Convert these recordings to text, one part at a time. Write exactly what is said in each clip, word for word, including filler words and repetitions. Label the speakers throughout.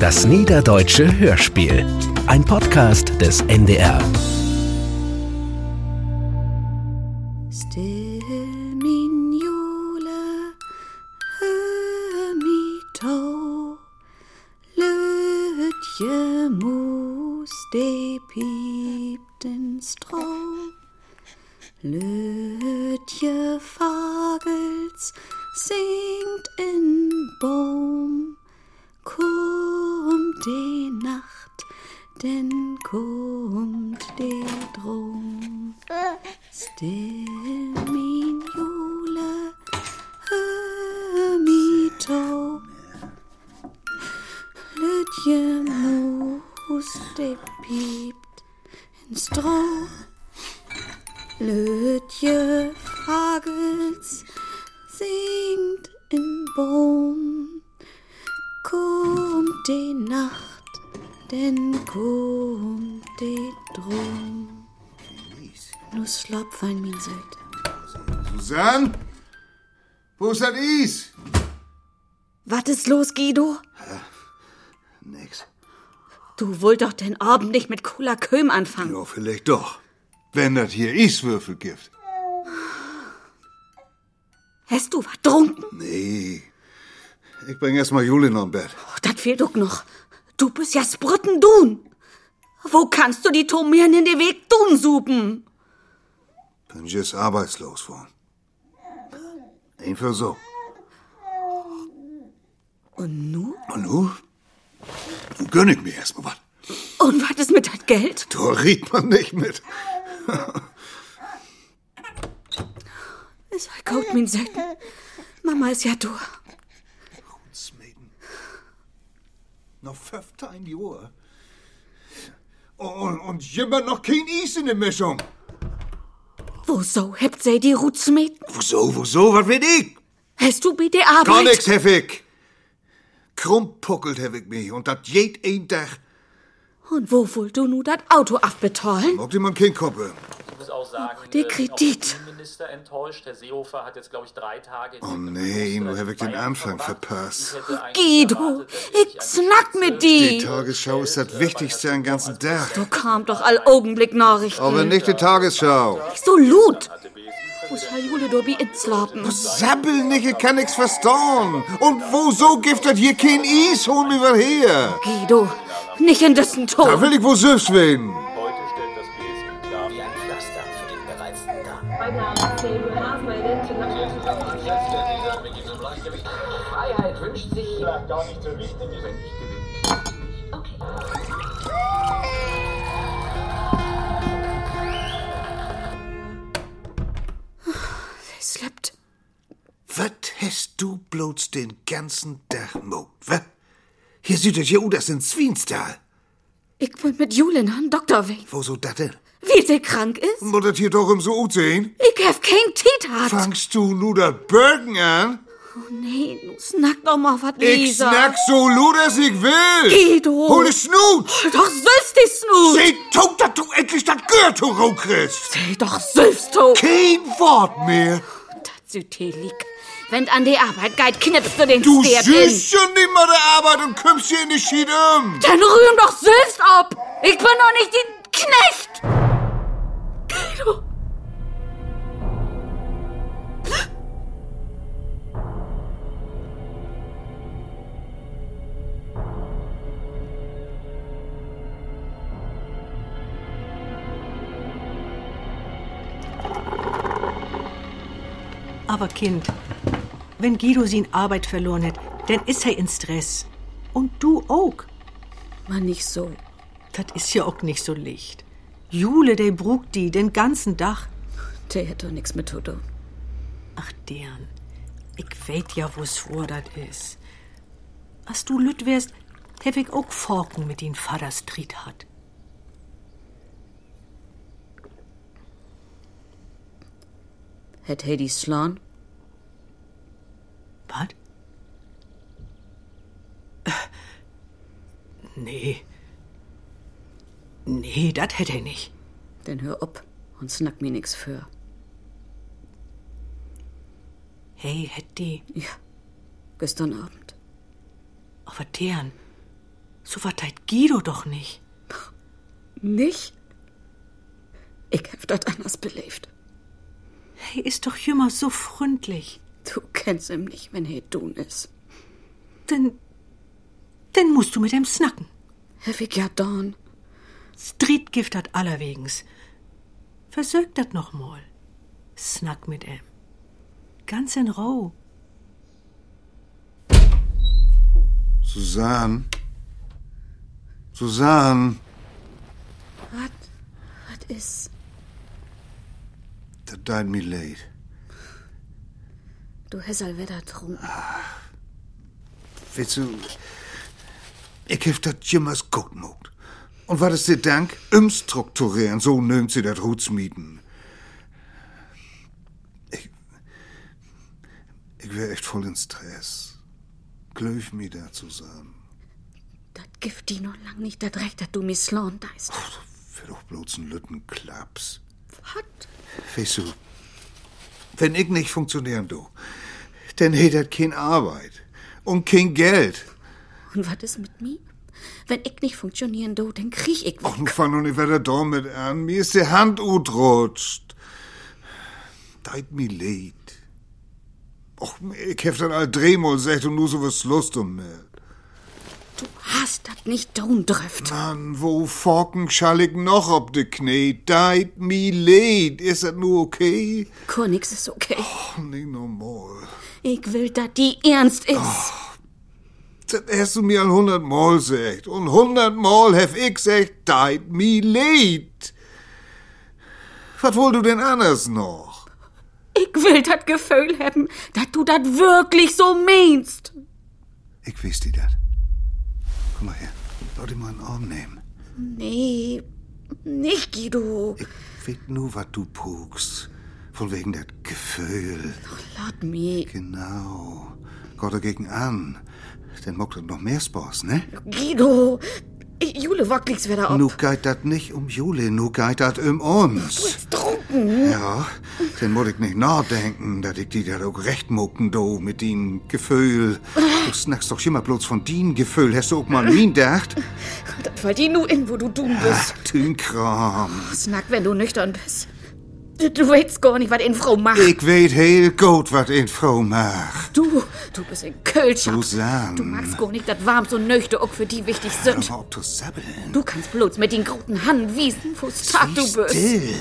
Speaker 1: Das Niederdeutsche Hörspiel. Ein Podcast des N D R.
Speaker 2: Still min jule, hör mi to, Lütje mus, de piept in Stroh. Lütje Vagels singt in Baum, kommt die Nacht, denn kommt die Drum. Still min jule, hör mi to, Lütje mus, de piept in Stroh. Lütje Vagels singt in Baum, kommt die Nacht, denn kommt die Drum. Nu slapp van min Seite.
Speaker 3: Susanne? Wo ist das Is?
Speaker 2: Was ist los, Guido?
Speaker 3: Äh, nix.
Speaker 2: Du wollt doch den Abend nicht mit Cola Köhm anfangen.
Speaker 3: Ja, vielleicht doch. Wenn das hier Iswürfel gibt.
Speaker 2: Hast du was trunken?
Speaker 3: Nee. Ich bring erst mal Jule noch im Bett.
Speaker 2: Oh, das fehlt doch noch. Du bist ja Sprüttendun. Wo kannst du die Tomieren in den Weg tun, supen?
Speaker 3: Bin just arbeitslos worden. Einfach so.
Speaker 2: Und nu?
Speaker 3: Und nu? Nu gönn ich mir erst mal was.
Speaker 2: Und was ist mit das Geld?
Speaker 3: Da riecht man nicht mit.
Speaker 2: Es verkauft min Seiten. Mama ist ja durch.
Speaker 3: Smeden. Noch fünfzehn Jahre. Und, und immer noch kein Is in der Mischung.
Speaker 2: Wieso habt ihr die Rutsmeten?
Speaker 3: Wieso, wieso, was will ich?
Speaker 2: Hast du bei der Arbeit?
Speaker 3: Gar nix, hef ich. Krummpuckelt hef ich mich und dat jed ein Tag.
Speaker 2: Und wo wollt du nu das Auto abbezahlen?
Speaker 3: Mag dir man kein Koppe.
Speaker 4: Ich muss auch sagen,
Speaker 2: Oh, der
Speaker 4: äh,
Speaker 2: Kredit.
Speaker 4: auch der Innenminister enttäuscht. Herr Seehofer hat jetzt, glaube ich, drei Tage...
Speaker 3: Oh nee, nur hab ich den Anfang verpasst.
Speaker 2: Guido, ich snack mit
Speaker 3: Die
Speaker 2: die.
Speaker 3: Tagesschau ist das Wichtigste am ganzen Tag.
Speaker 2: Du kam doch all Augenblick Nachrichten.
Speaker 3: Aber nicht die Tagesschau.
Speaker 2: So lut. Wo soll Jule dobi inslapen?
Speaker 3: Sabbel nicht, ich kann nix verstauen. Und wieso gibt das hier kein Is? Hol mir was her.
Speaker 2: Guido, nicht in dessen
Speaker 3: Da
Speaker 2: Ton.
Speaker 3: will ich wohl selbst werden.
Speaker 4: Heute stellt das B S I klar, wie ein Pflaster für den gereizten Darm.
Speaker 5: Freiheit wünscht sich
Speaker 4: Vielleicht gar nicht so wichtig, wenn ich gewinne.
Speaker 2: Sie slappt.
Speaker 3: Was hast du bloß den ganzen Tag mo? Was? Hier sieht es ja aus, das in Zwienstal.
Speaker 2: Ich will mit Jule an Doktor wegen.
Speaker 3: Wo so dat denn?
Speaker 2: Wie sie krank ist?
Speaker 3: Muss das hier doch im so gut sehen?
Speaker 2: Ich hab kein Titat.
Speaker 3: Fangst du nu dat Bürgen an?
Speaker 2: Oh nee, nu snack doch mal was,
Speaker 3: Ich
Speaker 2: Lisa.
Speaker 3: snack so lu, dass ich will.
Speaker 2: Guido.
Speaker 3: Hol die Snut.
Speaker 2: Doch selbst die Snut.
Speaker 3: Seh tot, dass du endlich dat Gürtel raukriegst.
Speaker 2: Seh doch selbst du.
Speaker 3: Kein Wort mehr.
Speaker 2: Das Sütelik. Wenn an die Arbeit geht, knippst du den
Speaker 3: Du
Speaker 2: Stab
Speaker 3: süßt schon nicht mal der Arbeit und kümmst hier in die Schiede um.
Speaker 2: Dann rühm doch selbst ab. Ich bin doch nicht die Knecht. Guido.
Speaker 6: Aber Kind, wenn Guido sin Arbeit verloren hat, dann ist er in Stress. Und du auch.
Speaker 2: Man nicht so.
Speaker 6: Das ist ja auch nicht so licht. Jule, der brugt die den ganzen Tag.
Speaker 2: Der hat doch nix mit Toto.
Speaker 6: Ach, deren. Ich weet ja, wo's vor dat is. Als du lüt wärst, hab ich auch Forken mit den Vaters Tritt hat.
Speaker 2: Hätt Hedy Slan?
Speaker 6: Was? Äh, nee. Nee, das hätte er nicht.
Speaker 2: Dann hör op und snack mir nix für.
Speaker 6: Hey, hätt die.
Speaker 2: Ja, gestern Abend.
Speaker 6: Aber deren. So was teit Guido doch nicht.
Speaker 2: Nicht? Ich hab das anders belebt.
Speaker 6: Hey, ist doch immer so freundlich.
Speaker 2: Du kennst ihn nicht, wenn er tun ist.
Speaker 6: Denn, denn musst du mit ihm snacken.
Speaker 2: Hab ich ja dann.
Speaker 6: Streetgift hat allerwegens. Versögt dat noch mal. Snack mit ihm. Ganz in Ruhe.
Speaker 3: Susanne? Susanne?
Speaker 2: Was? Was ist?
Speaker 3: Das tut mir leid.
Speaker 2: Du hast all wieder trunken.
Speaker 3: Weißt du, ich hab das jemals gut gemacht. Und was ist der Dank? Umstrukturieren, so nimmt sie das Rutsmieten. Ich, ich wär echt voll in Stress. Glöf mir da zusammen.
Speaker 2: Das gibt die noch lang nicht, das Recht, dass du mich slauen deist.
Speaker 3: Wär doch bloß ein Lüttenklaps.
Speaker 2: Was?
Speaker 3: Weißt du, wenn ich nicht funktionieren du, dann hätt das keine Arbeit und kein Geld.
Speaker 2: Und was ist mit mir? Wenn ich nicht funktionieren do, dann krieg ich
Speaker 3: Och,
Speaker 2: weg.
Speaker 3: nu fang doch nicht wieder damit an. Mir ist die Hand utrutscht. Deit mi leid. Och, ich hef dann all dreimal gesagt und nu so was Lust um mir.
Speaker 2: Du hast das nicht tun dürft.
Speaker 3: Mann, wo forken schall ich noch ob de Knie? Deit mi leid. Ist das nu okay?
Speaker 2: Kur nix ist okay.
Speaker 3: Och, nicht normal.
Speaker 2: Ich will, dass die ernst ist.
Speaker 3: Oh. Das hast du mir al hundertmal gesagt. Und hundertmal hef ich gesagt, deit mi leid. Was wollt du denn anders noch?
Speaker 2: Ich will das Gefühl haben, dass du das wirklich so meinst.
Speaker 3: Ich weiß dir das. Komm mal her. Lass dich mal in den Arm nehmen.
Speaker 2: Nee, nicht Guido.
Speaker 3: Ich weiß nur, was du pugst. Von wegen das Gefühl.
Speaker 2: Lass mich.
Speaker 3: Genau. Gott dagegen an. Dann mockt das noch mehr Spaß, ne?
Speaker 2: Guido, Jule wackeligs wieder ab.
Speaker 3: Nu geht das nicht um Jule, nu geht das um uns.
Speaker 2: Du bist trunken.
Speaker 3: Ja, dann muss ich nicht nachdenken, dass ich die da auch recht mucken, do, mit din Gefühl. Du snackst doch immer bloß von din Gefühl. Hast du auch mal an min gedacht?
Speaker 2: Das fällt dir nur in, wo du tun bist.
Speaker 3: Ach, Tünkram.
Speaker 2: Snack, wenn du nüchtern bist. Du, du weißt gar nicht, was eine Frau macht.
Speaker 3: Ich weet heel gut, was eine Frau macht.
Speaker 2: Du, du bist ein Kölscher.
Speaker 3: Susanne.
Speaker 2: Du magst gar nicht, dass warm so Nöchte auch für die wichtig
Speaker 3: Hör
Speaker 2: sind.
Speaker 3: mal auf zu sabbeln.
Speaker 2: Du kannst bloß mit den guten Hand wiesen, wo stark du
Speaker 3: Sieh
Speaker 2: bist.
Speaker 3: still.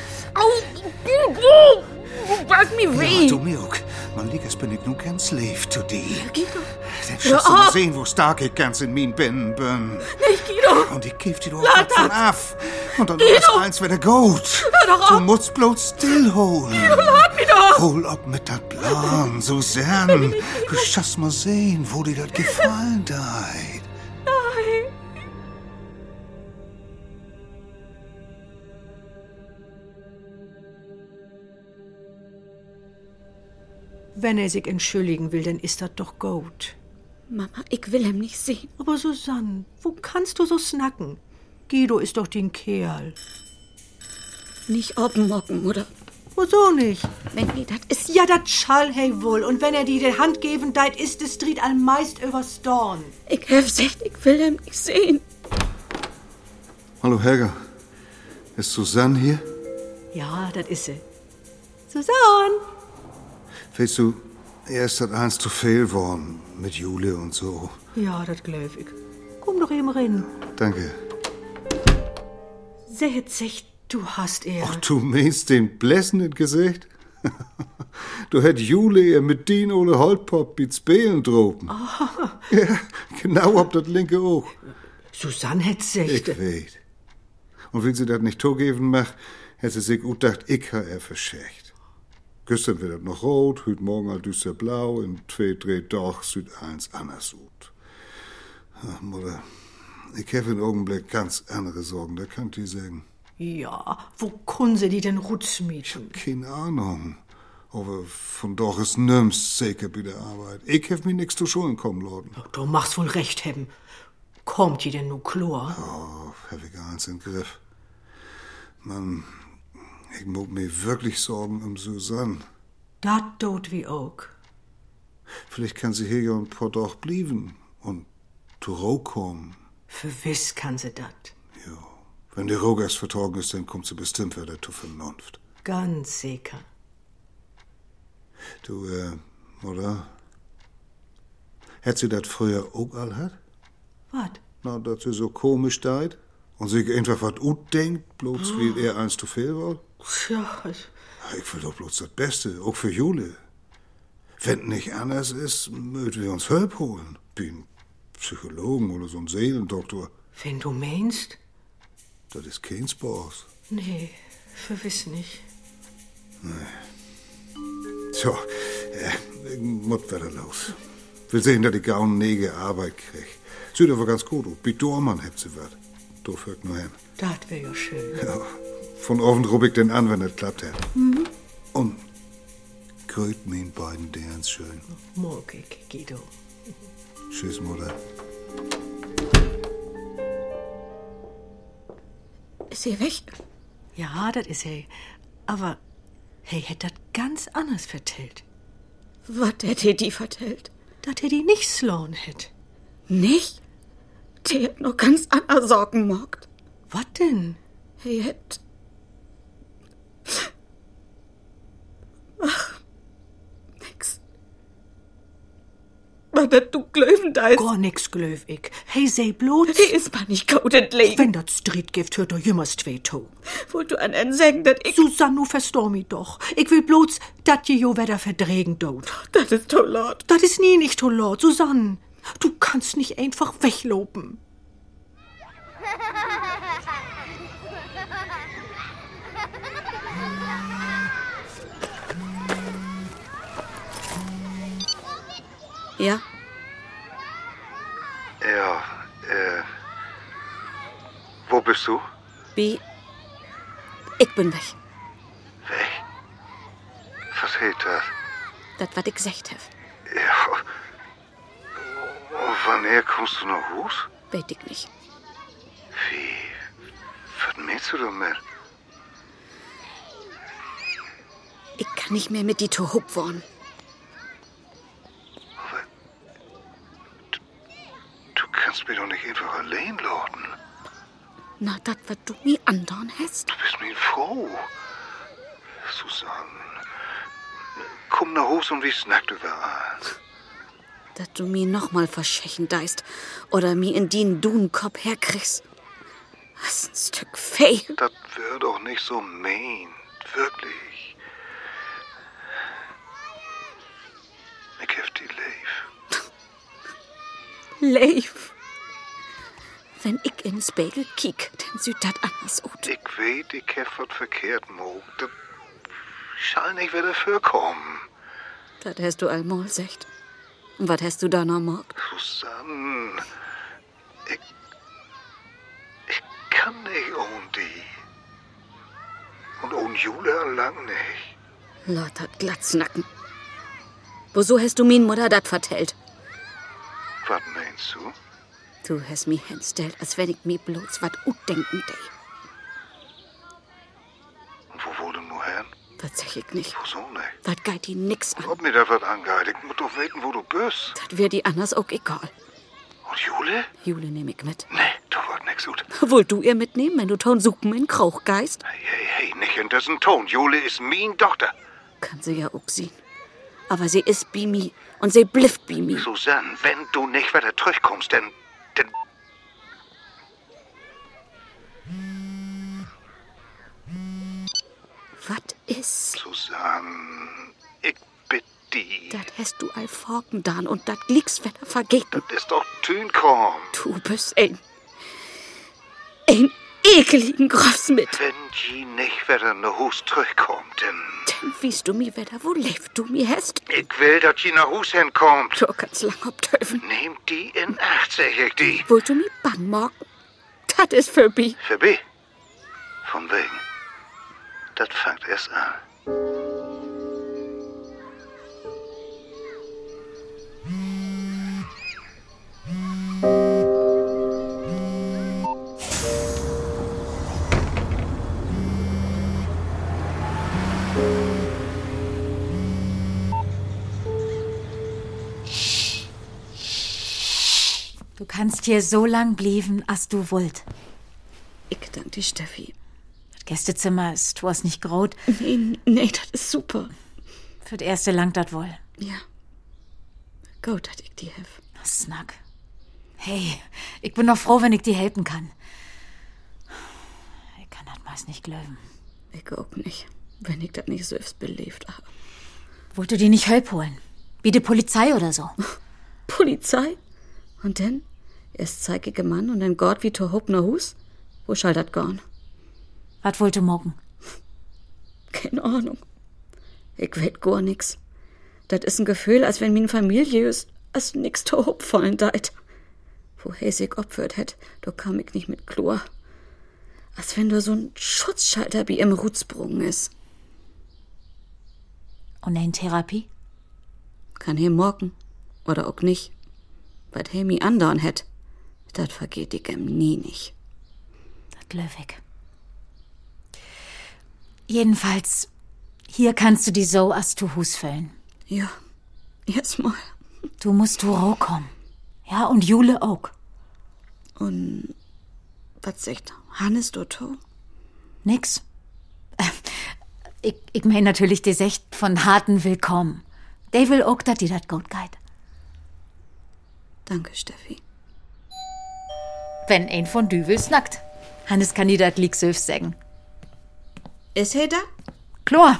Speaker 2: Au, Guido, du machst mir
Speaker 3: Ja,
Speaker 2: weh.
Speaker 3: du mir auch. Man liegt, bin ich nur kein Slave zu dir.
Speaker 2: Guido,
Speaker 3: Dann schaust du
Speaker 2: Hör
Speaker 3: mal
Speaker 2: auf.
Speaker 3: sehen, wo stark ich ganz in min bin bin.
Speaker 2: nicht Guido.
Speaker 3: Und ich geb dir doch
Speaker 2: Lass
Speaker 3: was von
Speaker 2: das.
Speaker 3: ab. Und dann ist eins wieder gut.
Speaker 2: Hör doch
Speaker 3: Du
Speaker 2: auf.
Speaker 3: musst bloß still holen.
Speaker 2: Lass mich doch.
Speaker 3: Hol ab mit dat Plan, Susanne. Du schaffst mal sehen, wo dir das gefallen deit.
Speaker 6: Wenn er sich entschuldigen will, dann ist das doch gut.
Speaker 2: Mama, ich will ihn nicht sehen.
Speaker 6: Aber Susanne, wo kannst du so snacken? Guido ist doch den Kerl.
Speaker 2: Nicht abmocken, Mutter.
Speaker 6: Wieso nicht?
Speaker 2: Wenn die das ist.
Speaker 6: Ja, das schall hey wohl. Und wenn er dir die Hand geben deit, ist es Street all meist übers Dorn.
Speaker 2: Ich hab gesagt, ich will ihn nicht sehen.
Speaker 3: Hallo Helga. Ist Susanne hier?
Speaker 6: Ja, das ist sie. Susanne!
Speaker 3: Weißt du, er ist das eins zu viel worden mit Jule und so.
Speaker 6: Ja, das glaub ich. Komm doch eben rein.
Speaker 3: Danke.
Speaker 6: Seht sich, du hast er.
Speaker 3: Ach, du meinst den blässenden Gesicht? Du hätt Jule ihr mit den ole Holtpop mit Spelen droben. Ja, genau ob das linke auch.
Speaker 6: Susanne hätt sich.
Speaker 3: Ich weet. Und wenn sie das nicht zugeben macht, hätte sie sich auch gedacht, ich ha er verschächt. Gestern wird das noch rot, heute Morgen halt düster blau, in zwei, drei Tag sieht eins anders aus. Ach, Mutter, ich habe im Augenblick ganz andere Sorgen, da könnt ihr sagen.
Speaker 6: Ja, wo können sie die denn rutzmieten?
Speaker 3: Keine Ahnung. Aber von doch ist nimmst sicher bei der Arbeit. Ich hab mir nix zu Schulden kommen lassen.
Speaker 6: Du machst wohl recht haben. Kommt die denn nu Chlor?
Speaker 3: Oh, hab ich eins im Griff. Mann, ich muss mir wirklich Sorgen um Susanne.
Speaker 6: Dat tut wie auch.
Speaker 3: Vielleicht kann sie hier ja ein paar Tage bleiben und zurückkommen.
Speaker 6: Verwiss kann sie dat.
Speaker 3: Jo. Wenn der Rogers vertragen ist, dann kommt sie bestimmt wieder zur Vernunft.
Speaker 6: Ganz sicher.
Speaker 3: Du, äh, oder? Hätt sie dat früher auch all hat?
Speaker 6: Wat?
Speaker 3: Na, dass sie so komisch deit und sich einfach was ut denkt, bloß oh. wie er eins zu viel war?
Speaker 6: Ja, ich...
Speaker 3: Ich will doch bloß das Beste, auch für Jule. Wenn nicht anders ist, möchten wir uns Hilfe holen. Wie ein Psychologen oder so ein Seelendoktor.
Speaker 6: Wenn du meinst?
Speaker 3: Das ist kein Spaß.
Speaker 6: Nee, verwiss nicht.
Speaker 3: Nee. So, äh, ich muss wieder los. Will sehen, dass ich gar eine nege Arbeit krieg. Sieht aber ganz gut aus. Bei Dormann habt sie was. Du führt nur hin.
Speaker 6: Das wär ja schön.
Speaker 3: Ja, von oben rub ich den an, wenn das klappt hat. Mhm. Und grüßt mir beiden derens schön.
Speaker 6: Morgen, Guido.
Speaker 3: Tschüss, Mutter.
Speaker 2: Ist sie weg?
Speaker 6: Ja, das ist er. Aber hey, hätt das ganz anders vertellt.
Speaker 2: Was hätte die vertellt?
Speaker 6: Dass er die nicht slauen hätt.
Speaker 2: Nicht? Die hätt noch ganz andere Sorgen mogt.
Speaker 6: Was denn?
Speaker 2: Er hätt... Ach, nix. Aber dass du glöwen da ist...
Speaker 6: Gar nix glöw ich. Hey, sei bloß...
Speaker 2: Die ist man nicht gaudet leben.
Speaker 6: Wenn das Streetgift hört, doch jümmers zwei to.
Speaker 2: Wollt du an einen sagen, dass ich...
Speaker 6: Susanne, verstor mi doch. Ich will bloß, dass je jo wieder verdregen dort.
Speaker 2: Das ist to laut.
Speaker 6: Das ist nie nicht to laut, Susanne. Du kannst nicht einfach weglopen.
Speaker 2: Ja?
Speaker 3: Ja, äh... Wo bist du?
Speaker 2: Wie? Ich bin weg.
Speaker 3: Weg? Was hält das?
Speaker 2: Das, was ich gesagt hab.
Speaker 3: Ja. Und wann kommst du nach Hus?
Speaker 2: Weiß ich nicht.
Speaker 3: Wie? Was meinst du damit?
Speaker 2: Ich kann nicht mehr mit die to Hup wohnen.
Speaker 3: Aber du, du kannst mich doch nicht einfach allein lassen.
Speaker 2: Na, das, was du mir andauern hast.
Speaker 3: Du bist mir froh. Susanne, komm nach Hus und wie snackt über an.
Speaker 2: Dass du mir noch mal verschechen deist oder mir in den Dunenkopf herkriegst. Was ein Stück Fee.
Speaker 3: Das wär doch nicht so mean. Wirklich. Ich hab die Leif.
Speaker 2: Leif. Wenn ich in den Spiegel kiek, dann sieht das anders aus.
Speaker 3: Ich weet, ich hab was verkehrt mogt. Das schall nicht wieder vorkommen.
Speaker 2: Das hast du allmal gesagt. Und was hast du da noch mogt?
Speaker 3: Susanne, ich, ich kann nicht ohne die. Und ohne Jule lang nicht.
Speaker 2: Lauter Glatznacken. Wieso hast du min Mutter dat vertellt?
Speaker 3: Was meinst du?
Speaker 2: Du hast mi hinstellt, als wenn ich mi bloß wat utdenken dei.
Speaker 3: Und wo wurde nur hin?
Speaker 2: Das sag ich nicht.
Speaker 3: Wieso nicht?
Speaker 2: Das geht die nix an.
Speaker 3: Ob mir da was angeht, ich muss doch wissen, wo du bist.
Speaker 2: Das wär die anders auch egal.
Speaker 3: Und Jule?
Speaker 2: Jule nehm ich mit.
Speaker 3: Nee, du wollt nix gut.
Speaker 2: Wollt du ihr mitnehmen, wenn du ton Suppen in Krauch geist?
Speaker 3: Hey, hey, hey, nicht in diesen Ton. Jule ist min Tochter.
Speaker 2: Kann sie ja auch sehen. Aber sie ist bi mi und sie blifft bi mi.
Speaker 3: Susanne, wenn du nicht wieder zurückkommst, dann... dann...
Speaker 2: Was ist?
Speaker 3: Susanne, ich bitte die.
Speaker 2: Das hast du all Forken dan und das liegst wieder vergeten.
Speaker 3: Das ist doch Tünkorn.
Speaker 2: Du bist ein... ein ekeligen Groffs mit.
Speaker 3: Wenn die nicht wieder nach Hus zurückkommt, dann...
Speaker 2: Dann wiest du mir wieder, wo lebst du mir hast.
Speaker 3: Ich will, dass die nach Hus hinkommt.
Speaker 2: Du kannst lang obtöven.
Speaker 3: Nehmt die in Acht, sag ich die.
Speaker 2: Wollt du mir bang morgen? Das ist für bi.
Speaker 3: Für B? Von wegen. Das fängt erst an.
Speaker 6: Du kannst hier so lang blieben, als du wollt.
Speaker 2: Ich danke dir, Steffi.
Speaker 6: Das Gästezimmer ist was nicht groß.
Speaker 2: Nee, nee, das ist super.
Speaker 6: Für das erste langt das wohl.
Speaker 2: Ja. Gut, dass ich dir helfe.
Speaker 6: Snack. Hey, ich bin noch froh, wenn ich dir helfen kann. Ich kann das meist nicht glauben.
Speaker 2: Ich auch nicht, wenn ich das nicht selbst belebt habe.
Speaker 6: Wollt du die nicht Hilfe holen? Wie die Polizei oder so?
Speaker 2: Polizei? Und dann? Erst zeigige Mann und dann Gott wie to Hopner Hus? Wo schall dat gorn?
Speaker 6: Was wollt du morgen?
Speaker 2: Keine Ahnung. Ich weet gar nix. Das ist ein Gefühl, als wenn min Familie ist, als nix to Hop fallen deit. Wo Häsig opfert hätt, da kam ich nicht mit Chlor. Als wenn da so ein Schutzschalter wie im Rutsprung ist.
Speaker 6: Und eine Therapie?
Speaker 2: Kann he morgen. Oder auch nicht. Was he mi andauern hätt, das vergeht ich em nie nicht.
Speaker 6: Das glaub ich. Jedenfalls, hier kannst du die so as du Hus fällen.
Speaker 2: Ja, jetzt mal.
Speaker 6: Du musst du roh kommen. Ja, und Jule auch.
Speaker 2: Und was sagt Hannes Dotto?
Speaker 6: Nix. Ich, ich mein natürlich die Secht von harten Willkommen. Der will auch, dass die dat gut geht.
Speaker 2: Danke, Steffi.
Speaker 6: Wenn ein von Düvel snackt. Hannes kann die dat lieg selbst sagen.
Speaker 2: Ist he da?
Speaker 6: Chlor.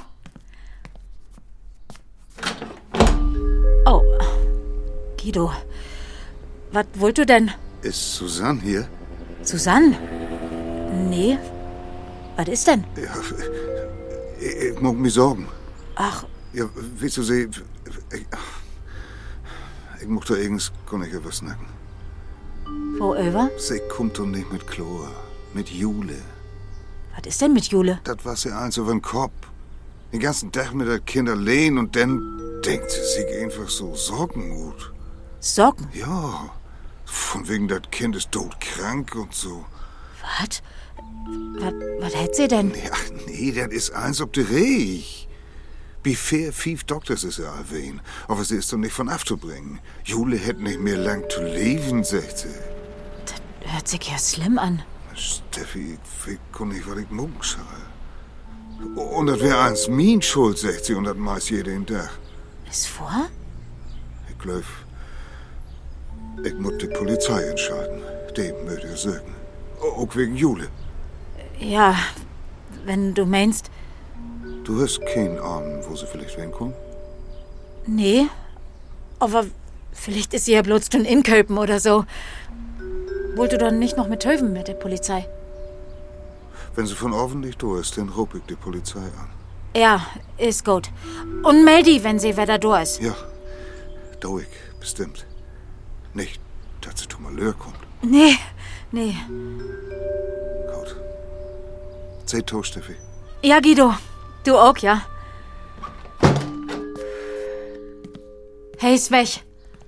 Speaker 6: Oh, Guido. Was wollt du denn?
Speaker 3: Ist Susanne hier?
Speaker 6: Susanne? Nee. Was ist denn?
Speaker 3: Ja, ich, ich mag mich sorgen.
Speaker 6: Ach.
Speaker 3: Ja, willst du sie... Ich, ich mag da irgendwas gar nicht was snacken.
Speaker 6: Wo über?
Speaker 3: Sie kommt doch nicht mit Chlor. Mit Jule.
Speaker 6: Was ist denn mit Jule?
Speaker 3: Das war sie eins über den Kopf. Den ganzen Tag mit der Kinder lehnen und dann denkt sie sich einfach so Sorgenmut.
Speaker 6: Sorgen?
Speaker 3: Ja, von wegen das Kind ist todkrank und so.
Speaker 6: Was? Was, was hätt sie denn?
Speaker 3: Nee, ach nee, das ist eins ob de Reich. Wie fair fief Doktors ist ja erwähnt. Aber sie ist doch nicht von abzubringen. Jule hätt nicht mehr lang zu leben, sagt sie.
Speaker 6: Das hört sich ja schlimm an.
Speaker 3: Steffi, ich weiß gar nicht, was ich morgen soll. Und das wäre eins min Schuld, sagt sie, und das meist jeden Tag.
Speaker 6: Ist vor?
Speaker 3: Ich glaub, ich muss die Polizei entscheiden. Dem möchte ich sagen. Auch wegen Jule.
Speaker 6: Ja, wenn du meinst.
Speaker 3: Du hast keinen Ahnung, wo sie vielleicht hinkommen?
Speaker 6: Nee, aber vielleicht ist sie ja bloß schon in Kölpen oder so. Wollt du dann nicht noch mit helfen mit der Polizei?
Speaker 3: Wenn sie von offen nicht da ist, dann ruf ich die Polizei an.
Speaker 6: Ja, ist gut. Und meld die, wenn sie wieder da ist.
Speaker 3: Ja, da ich, bestimmt. Nicht, dass sie zu Malheur kommt.
Speaker 6: Nee, nee.
Speaker 3: Gut. Sei to, Steffi.
Speaker 6: Ja, Guido. Du auch, ja? Hey, ist weg.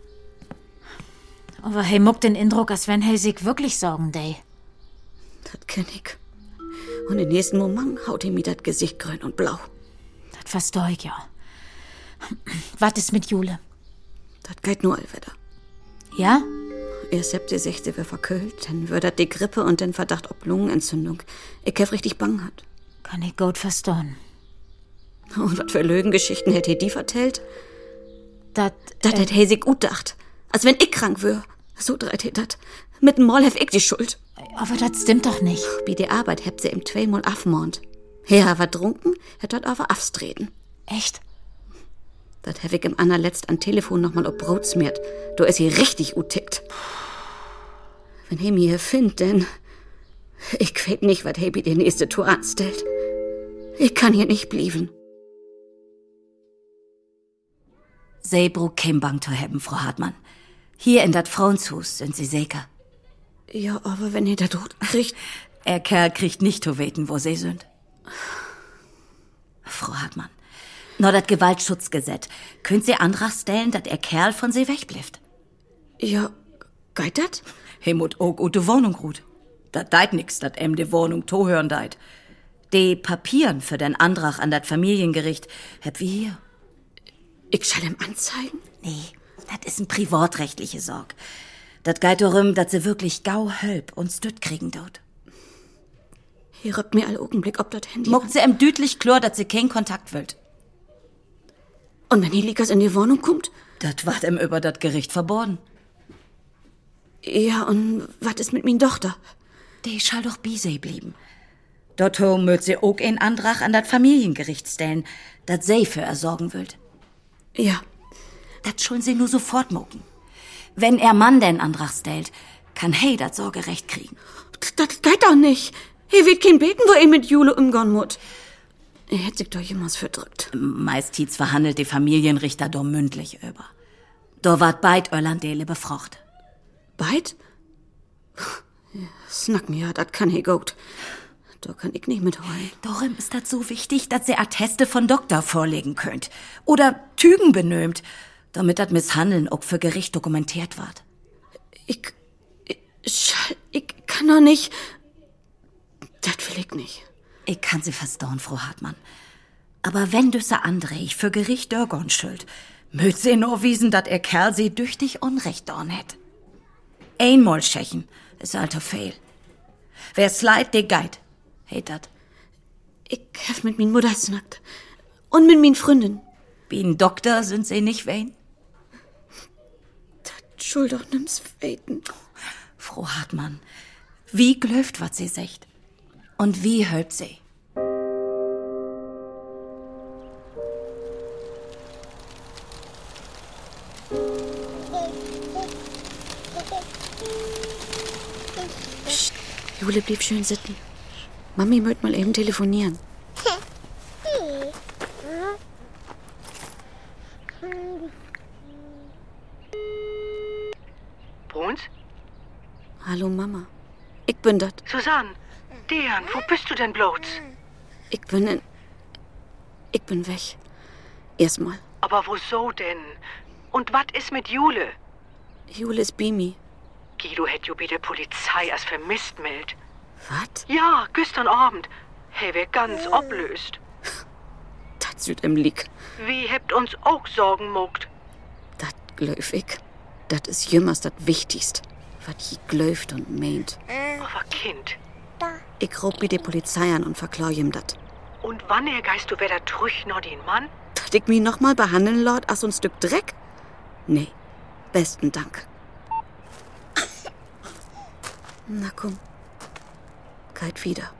Speaker 6: Aber hey, muck den Eindruck, als wenn hey sich wirklich sorgen, dey.
Speaker 2: Das kenn ich. Und im nächsten Moment haut ihm mir das Gesicht grün und blau.
Speaker 6: Das versteh ich, ja. Was ist mit Jule?
Speaker 2: Das geht nur allwetter.
Speaker 6: Ja?
Speaker 2: Erst habt ihr sich, sie wär verkühlt, dann wird das die Grippe und dann Verdacht ob Lungenentzündung. Ich hab richtig Bang hat.
Speaker 6: Kann ich gut verstehen.
Speaker 2: Und was für Lügengeschichten hätte die vertellt?
Speaker 6: Das,
Speaker 2: Das
Speaker 6: äh,
Speaker 2: hätt he sich gut dacht. Als wenn ich krank wär. So dreht he dat. Mit dem Mal hef ich die Schuld.
Speaker 6: aber das stimmt doch nicht.
Speaker 2: Wie die Arbeit habt sie ihm zweimal afmornt. Ja, war trunken, hat dat aber afstreten.
Speaker 6: Echt?
Speaker 2: Dat hef ich im allerletzt an Telefon noch mal ob Brot smiert. Du is sie richtig utickt. Wenn he mir hier findt, denn ich weet nicht, wat he bi die nächste Tour anstellt. Ich kann hier nicht blieben.
Speaker 5: Sie braucht kein Bang zu haben, Frau Hartmann. Hier in dat Frauenshus sind Sie sicher.
Speaker 2: Ja, aber wenn ihr da tot kriegt...
Speaker 5: Er Kerl kriegt nicht zu weten, wo Sie sind. Frau Hartmann, nur dat Gewaltschutzgesetz. Könnt Sie Antrag stellen, dat er Kerl von Sie wegblifft?
Speaker 2: Ja, geht dat?
Speaker 5: He mut auch gute Wohnung ruht. Dat deit nix, dat em de Wohnung tohören deit. Die Papieren für den Antrag an dat Familiengericht heb wir hier.
Speaker 2: Ich soll ihm anzeigen?
Speaker 5: Nee, das ist ein privatrechtliche Sorg. Dat geht darum, dass sie wirklich gau Hölp und Stütt kriegen dort.
Speaker 2: Hier rückt mir all Augenblick ob das Handy.
Speaker 5: Muckt sie ihm dütlich klar, dass sie keinen Kontakt wollt.
Speaker 2: Und wenn Helikas in die Wohnung kommt?
Speaker 5: Dat ward ihm über dat Gericht verborgen.
Speaker 2: Ja, und was ist mit min Tochter?
Speaker 5: Die schall doch bei sie blieben. Dort möt sie auch ein Antrag an dat Familiengericht stellen, dat sie für er sorgen wollt.
Speaker 2: Ja.
Speaker 5: Dat schulden sie nur sofort mucken. Wenn er Mann den Antrag stellt, kann hey dat Sorgerecht kriegen.
Speaker 2: Das geht doch nicht. He wird kein beten, wo er mit Jule umgehen muss. Er hätte sich doch jemals verdrückt.
Speaker 5: Meist hiet's verhandelt die Familienrichter do mündlich über. Do ward beid Irlandele befrocht.
Speaker 2: Beid? Ja, snacken ja, dat kann he gut. Da kann ich nicht mit heulen.
Speaker 5: Darum ist das so wichtig, dass sie Atteste von Doktor vorlegen könnt. Oder Tügen benömt, damit das Misshandeln auch für Gericht dokumentiert wird.
Speaker 2: Ich, ich, ich kann doch nicht. Das will ich nicht.
Speaker 5: Ich kann sie verstauen, Frau Hartmann. Aber wenn düsse André für Gericht Dörgon schuld, möt sie nur wiesen, dat er Kerl sie düchtig Unrecht dorn hätt. Einmal schächen ist alter Fehl. Wer sleit, de geit. Heit dat.
Speaker 2: Ich hef mit min Mutter snackt. Und mit min Freundin.
Speaker 5: Wie ein Doktor sind sie nicht wein?
Speaker 2: Dat schuld doch nimm's weten.
Speaker 5: Frau Hartmann, wie glöft, wat sie secht? Und wie hört sie?
Speaker 2: Psst, Jule blieb schön sitzen. Mami möcht mal eben telefonieren.
Speaker 6: Bruns?
Speaker 2: Hallo Mama. Ich bin dat.
Speaker 6: Susanne, Dejan, wo bist du denn bloß?
Speaker 2: Ich bin in... Ich bin weg. Erstmal.
Speaker 6: Aber wo so denn? Und was ist mit Jule?
Speaker 2: Jule ist bei mir.
Speaker 6: Guido hätt ju bei der Polizei als vermisst meldt.
Speaker 2: Was?
Speaker 6: Ja, gestern Abend. Hey, wär ganz oblöst.
Speaker 2: Das süd im Lieg.
Speaker 6: Wie hebt uns auch Sorgen mogt?
Speaker 2: Das glöf ich. Das ist jümmers das Wichtigste. Was je glöft und meint.
Speaker 6: Aber Kind.
Speaker 2: Ich ruf bei der Polizei an und verklau ihm dat.
Speaker 6: Und wann er geist du weder trüch noch den Mann?
Speaker 2: Dat ich mich noch mal behandeln laut als ein Stück Dreck? Nee, besten Dank. Na komm. Geht wieder.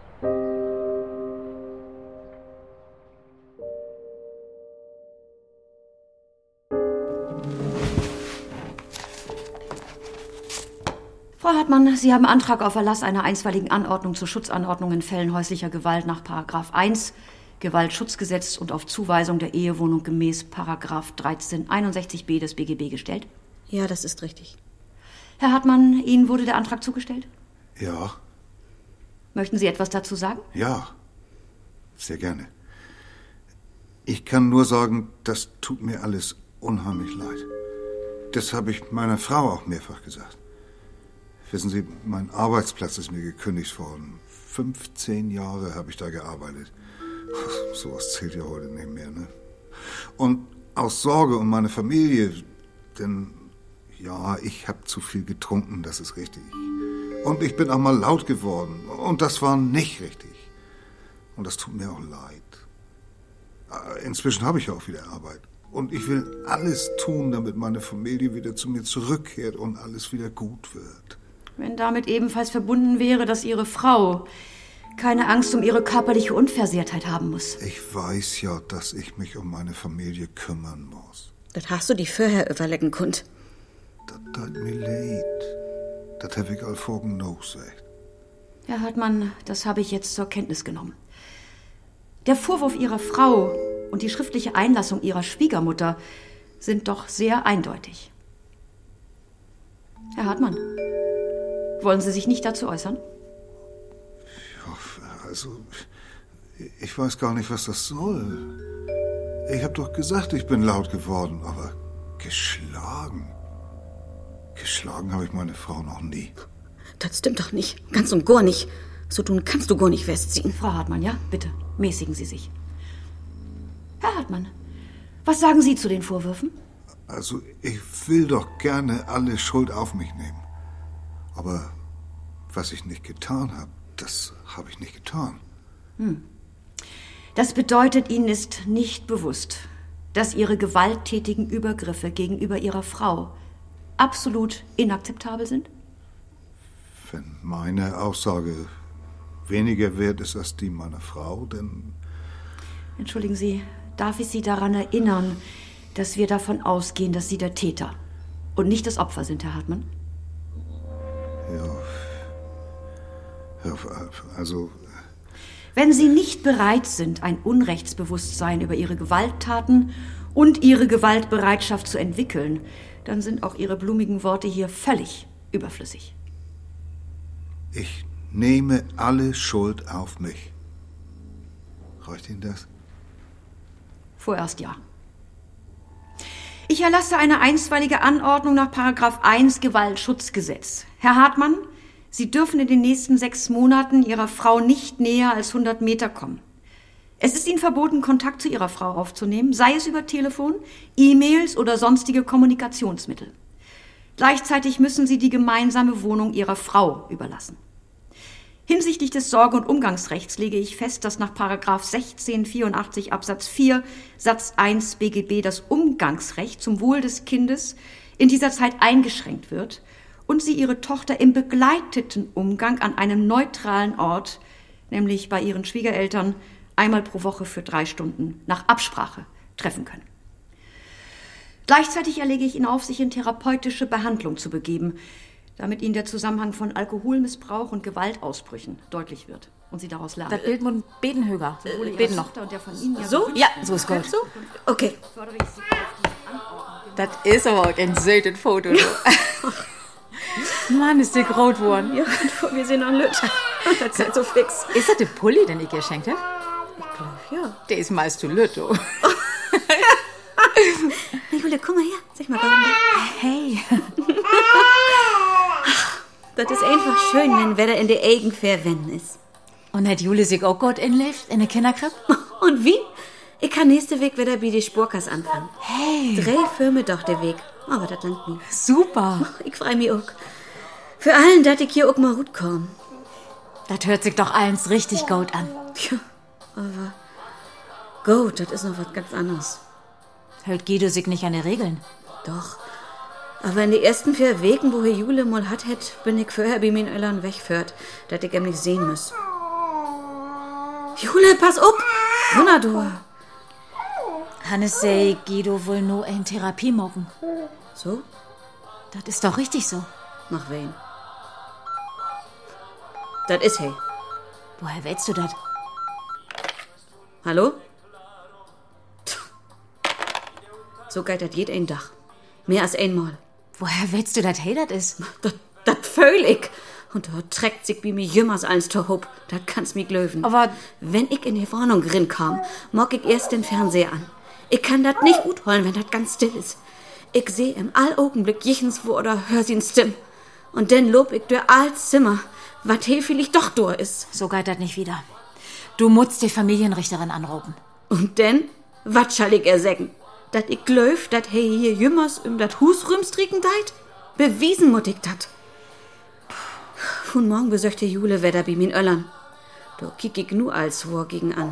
Speaker 7: Frau Hartmann, Sie haben Antrag auf Erlass einer einstweiligen Anordnung zur Schutzanordnung in Fällen häuslicher Gewalt nach Paragraph eins Gewaltschutzgesetz und auf Zuweisung der Ehewohnung gemäß Paragraph dreizehn einundsechzig b des B G B gestellt.
Speaker 2: Ja, das ist richtig.
Speaker 7: Herr Hartmann, Ihnen wurde der Antrag zugestellt?
Speaker 3: Ja.
Speaker 7: Möchten Sie etwas dazu sagen?
Speaker 3: Ja, sehr gerne. Ich kann nur sagen, das tut mir alles unheimlich leid. Das habe ich meiner Frau auch mehrfach gesagt. Wissen Sie, mein Arbeitsplatz ist mir gekündigt worden. fünfzehn Jahre habe ich da gearbeitet. Sowas zählt ja heute nicht mehr, ne? Und aus Sorge um meine Familie, denn ja, ich habe zu viel getrunken, das ist richtig. Und ich bin auch mal laut geworden. Und das war nicht richtig. Und das tut mir auch leid. Inzwischen habe ich ja auch wieder Arbeit. Und ich will alles tun, damit meine Familie wieder zu mir zurückkehrt und alles wieder gut wird.
Speaker 7: Wenn damit ebenfalls verbunden wäre, dass Ihre Frau keine Angst um ihre körperliche Unversehrtheit haben muss.
Speaker 3: Ich weiß ja, dass ich mich um meine Familie kümmern muss.
Speaker 2: Das hast du die vorher überlegen könnt.
Speaker 3: Das tut mir leid. Das habe ich all vorgen noch gesagt.
Speaker 7: Herr Hartmann, das habe ich jetzt zur Kenntnis genommen. Der Vorwurf Ihrer Frau und die schriftliche Einlassung Ihrer Schwiegermutter sind doch sehr eindeutig. Herr Hartmann, wollen Sie sich nicht dazu äußern?
Speaker 3: Ja, also, ich weiß gar nicht, was das soll. Ich habe doch gesagt, ich bin laut geworden, aber geschlagen. Geschlagen habe ich meine Frau noch nie.
Speaker 2: Das stimmt doch nicht. Ganz und gar nicht. So tun kannst du gar nicht festziehen.
Speaker 7: Frau Hartmann, ja, bitte, mäßigen Sie sich. Herr Hartmann, was sagen Sie zu den Vorwürfen?
Speaker 3: Also, ich will doch gerne alle Schuld auf mich nehmen. Aber was ich nicht getan habe, das habe ich nicht getan.
Speaker 7: Hm. Das bedeutet, Ihnen ist nicht bewusst, dass Ihre gewalttätigen Übergriffe gegenüber Ihrer Frau absolut inakzeptabel sind?
Speaker 3: Wenn meine Aussage weniger wert ist als die meiner Frau, dann...
Speaker 7: Entschuldigen Sie, darf ich Sie daran erinnern, dass wir davon ausgehen, dass Sie der Täter und nicht das Opfer sind, Herr Hartmann?
Speaker 3: Ja, ja also...
Speaker 7: Wenn Sie nicht bereit sind, ein Unrechtsbewusstsein über Ihre Gewalttaten und Ihre Gewaltbereitschaft zu entwickeln, dann sind auch Ihre blumigen Worte hier völlig überflüssig.
Speaker 3: Ich nehme alle Schuld auf mich. Reicht Ihnen das?
Speaker 7: Vorerst ja. Ich erlasse eine einstweilige Anordnung nach Paragraph eins Gewaltschutzgesetz. Herr Hartmann, Sie dürfen in den nächsten sechs Monaten Ihrer Frau nicht näher als hundert Meter kommen. Es ist Ihnen verboten, Kontakt zu Ihrer Frau aufzunehmen, sei es über Telefon, E-Mails oder sonstige Kommunikationsmittel. Gleichzeitig müssen Sie die gemeinsame Wohnung Ihrer Frau überlassen. Hinsichtlich des Sorge- und Umgangsrechts lege ich fest, dass nach Paragraph sechzehnhundertvierundachtzig Absatz vier Satz eins B G B das Umgangsrecht zum Wohl des Kindes in dieser Zeit eingeschränkt wird und Sie Ihre Tochter im begleiteten Umgang an einem neutralen Ort, nämlich bei Ihren Schwiegereltern, einmal pro Woche für drei Stunden nach Absprache treffen können. Gleichzeitig erlege ich Ihnen auf, sich in therapeutische Behandlung zu begeben, damit Ihnen der Zusammenhang von Alkoholmissbrauch und Gewaltausbrüchen deutlich wird und Sie daraus lernen.
Speaker 8: Das Bild und beten höher.
Speaker 7: Sowohl Ihrer
Speaker 8: Beten noch.
Speaker 7: Tochter und der von Ihnen ja
Speaker 8: So? Ja, so ist gut.
Speaker 2: So? Okay.
Speaker 7: fördere ich Sie auf die Anordnung.
Speaker 8: Das ist aber auch ein seltenes Foto. Mann, ist der groß geworden.
Speaker 2: Ja, wir sehen noch ein Lüt. Das ist halt so fix.
Speaker 8: Ist das der Pulli, den ich geschenkt habe?
Speaker 2: Ja.
Speaker 8: Der ist meist zu lütt. Oh.
Speaker 2: Na, Jule, komm mal her. Sag mal, warum da?
Speaker 8: Hey.
Speaker 2: Das ist einfach schön, wenn Wetter in der Egen verwenden ist.
Speaker 8: Und hat Jule sich auch gut inlebt in der Kinderkrippe?
Speaker 2: Und wie? Ich kann nächste Weg wieder bei die Spurkas anfangen.
Speaker 8: Hey.
Speaker 2: Drei Filme doch der Weg. Aber das langt nie.
Speaker 8: Super.
Speaker 2: Ich freu mich auch. Für allen, dass ich hier auch mal gut komme.
Speaker 8: Das hört sich doch eins richtig gut an.
Speaker 2: Tja, aber gut, das ist noch was ganz anderes.
Speaker 8: Hält Guido sich nicht an die Regeln?
Speaker 2: Doch. Aber in den ersten vier Wegen, wo hier Jule mal hat, hätt, bin ich vorher bei meinen Eltern wegführt, dass ich ihm nicht sehen muss. Jule, pass auf! Wunderdur!
Speaker 8: Hannes sei Guido wohl nur in Therapie morgen.
Speaker 2: So?
Speaker 8: Das ist doch richtig so.
Speaker 2: Nach wen? Das ist hey.
Speaker 8: Woher weißt du das?
Speaker 2: Hallo? So geht das jed ein Dach. Mehr als einmal.
Speaker 8: Woher weißt du, dass hey das ist?
Speaker 2: Das, das fühl ich. Und da trägt sich wie mir jümmers eins zu hob. Das kann's mir glöwen.
Speaker 8: Aber
Speaker 2: wenn ich in die Wohnung rin kam, mock ich erst den Fernseher an. Ich kann das nicht gut holen, wenn das ganz still ist. Ich seh im Allaugenblick jichens wo oder hör sie'n Stimm. Und dann lob ich durch alles Zimmer, wat he vielleicht doch durch ist.
Speaker 8: So geht das nicht wieder. Du musst die Familienrichterin anrufen.
Speaker 2: Und denn, wat schall ich er sagen? Dat ich glöf, dat he hier jümmers um dat Hus rümstriken deit? Bewiesen mut ich dat. Von morgen besöchte Jule Wetter bei min Öllern. Da kick ich nu als vor gegen an.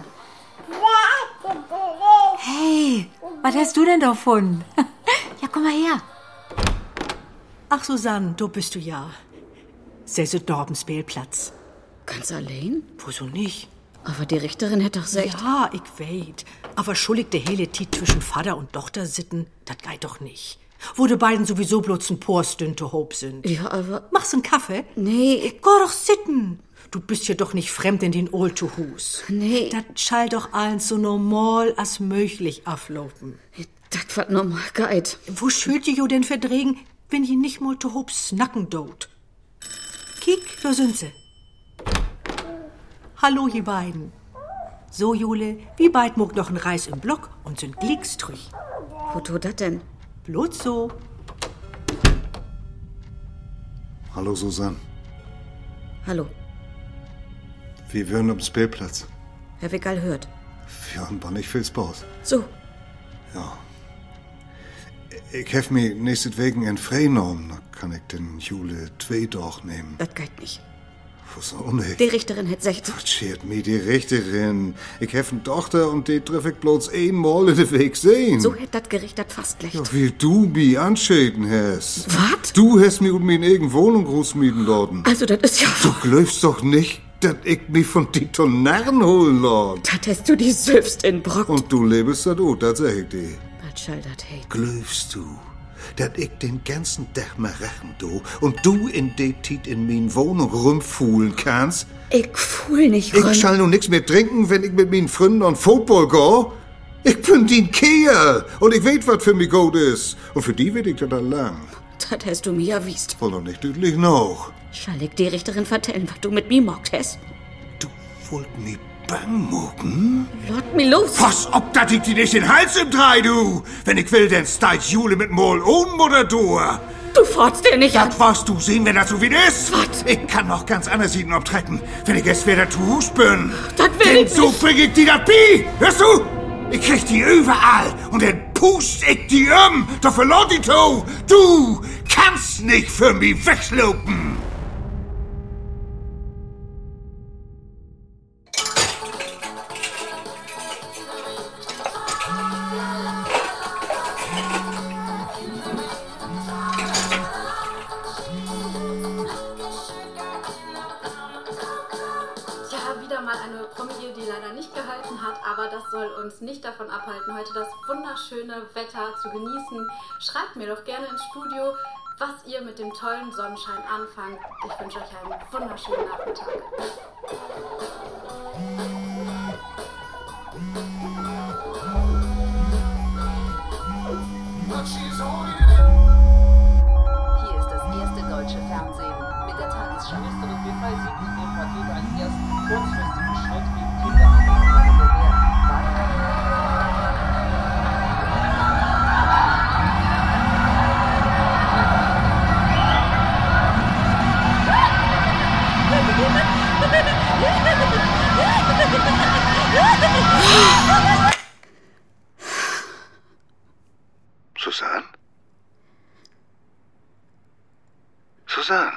Speaker 8: Hey, was hast du denn davon? Ja, komm mal her.
Speaker 6: Ach, Susanne, du bist du ja. Sesse Dorbensbeelplatz.
Speaker 2: Ganz allein?
Speaker 6: Wieso nicht?
Speaker 2: Aber die Richterin hätte doch gesagt.
Speaker 6: Ja, ich weet. Aber schuldig der hele Tit zwischen Vater und Tochter sitten, dat geht doch nicht. Wo die beiden sowieso bloß ein Porstünte hob sind.
Speaker 2: Ja, aber...
Speaker 6: Machst einen Kaffee?
Speaker 2: Nee, ich...
Speaker 6: Geh doch sitten. Du bist ja doch nicht fremd in den Olte Hus.
Speaker 2: Nee.
Speaker 6: Dat schall doch eins so normal als möglich aflaufen.
Speaker 2: Dat wat normal geht.
Speaker 6: Wo schült ihr jo denn verdregen, wenn ihr nicht mal zu hob snacken dort? Kiek, da sind sie. Hallo, ihr beiden. So, Jule, wie bald muck noch ein Reis im Block und sind glickstrüch.
Speaker 2: Wo tut dat denn?
Speaker 6: Bloß so.
Speaker 3: Hallo, Susanne.
Speaker 2: Hallo.
Speaker 3: Wir wären am Spielplatz.
Speaker 2: Herr Wickerl hört.
Speaker 3: Wir haben aber nicht viel Spaß.
Speaker 2: So.
Speaker 3: Ja. Ich hef mir nächstes wegen in Frei genommen. Da kann ich den Jule zwei doch nehmen.
Speaker 2: Das geht nicht.
Speaker 3: Wieso nicht?
Speaker 2: Die Richterin hat gesagt.
Speaker 3: Was schert mir die Richterin? Ich hab eine Tochter und die treff ich bloß einmal in den Weg sehen.
Speaker 2: So hätt das Gericht das fast
Speaker 3: Ja,
Speaker 2: gelegt.
Speaker 3: wie du mich anschäden hast.
Speaker 2: Was?
Speaker 3: Du hast mich um meine eigene Wohnung großmieten lassen.
Speaker 2: Also, das ist ja...
Speaker 3: Du glaubst doch nicht, dass ich mich von die Tonnerren holen lasse.
Speaker 2: Das hast du die selbst in Brock.
Speaker 3: Und du lebst das auch, das sag ich dir.
Speaker 2: Was soll das heit?
Speaker 3: Glaubst du, dass ich den ganzen Tag mal rachen do und du in de Tit in min Wohnung rumfuhlen kannst?
Speaker 2: Ich fühl nicht rum.
Speaker 3: Ich schall nun nix mehr trinken, wenn ich mit meinen Freunden an Football geh. Ich bin din Kerl und ich weet, was für mich gut ist. Und für die will ich das dann lang.
Speaker 2: Das hast du mir erwiest.
Speaker 3: Wohl doch nicht deutlich noch.
Speaker 2: Schall ich die Richterin vertellen, was du mit mir mockt hast?
Speaker 3: Du wollt mich bang mucken?
Speaker 2: Lord mir los!
Speaker 3: Was, ob dat ich dir nicht den Hals im Drei, du? Wenn ich will, dann steigt Jule mit Mol um oder du?
Speaker 2: Du fortst dir nicht an.
Speaker 3: Das wirst du sehen, wenn das so wie ist.
Speaker 2: Was?
Speaker 3: Ich kann noch ganz anders jeden obtrecken, wenn ich erst wieder zu Hus bin.
Speaker 2: Das will
Speaker 3: Denn
Speaker 2: ich
Speaker 3: so
Speaker 2: nicht.
Speaker 3: bring ich die dat Bi, hörst du? Ich krieg die überall und dann pust ich die um. Doch verlor die to. Du kannst nicht für mich wegschlucken.
Speaker 9: Aber das soll uns nicht davon abhalten, heute das wunderschöne Wetter zu genießen. Schreibt mir doch gerne ins Studio, was ihr mit dem tollen Sonnenschein anfangt. Ich wünsche euch einen wunderschönen Nachmittag.
Speaker 10: Hier ist das erste deutsche Fernsehen mit der Tagesschau. Ministerin Giffey sieht in dem Paket einen ersten kurzfristigen Schritt gegen Kinderarbeit gewährt.
Speaker 3: Susanne? Susanne?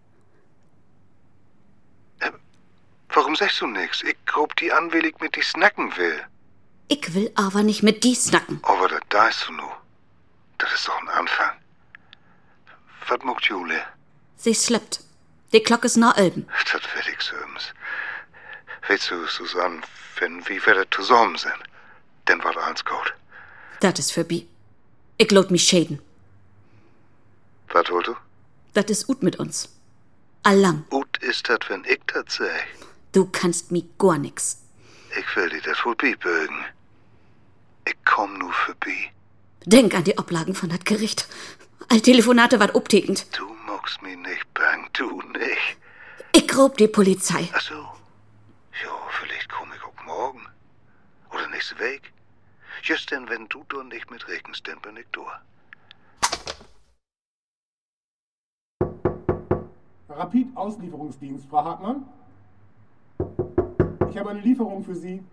Speaker 3: Äh, warum sagst du nix? Ich glaub die an, weil ich mit die snacken will.
Speaker 2: Ich will aber nicht mit die snacken.
Speaker 3: Aber das da ist du nu. Das ist doch ein Anfang. Was muckt Jule?
Speaker 2: Sie slippt. Die Glocke ist nach Elben.
Speaker 3: Das werd ich söms. Weißt du, Susanne, wenn wir wieder zusammen sind, dann war alles gut.
Speaker 2: Das ist für Bi. Ich lot mich schäden.
Speaker 3: Was wollt du?
Speaker 2: Das ist gut mit uns. Allang.
Speaker 3: Gut ist das, wenn ich das sag.
Speaker 2: Du kannst mi gar nix.
Speaker 3: Ich will dir das wohl bibögen. Ich komm nur für Bi.
Speaker 2: Denk an die Oblagen von dat Gericht. All Telefonate wat obtekend.
Speaker 3: Du muckst mich nicht bang, du nicht.
Speaker 2: Ich grob die Polizei.
Speaker 3: Ach so. Ja, vielleicht komm ich auch morgen. Oder nächste Weg. Just denn, wenn du da nicht mit regnest, dann bin ich da.
Speaker 11: Rapid-Auslieferungsdienst, Frau Hartmann. Ich habe eine Lieferung für Sie.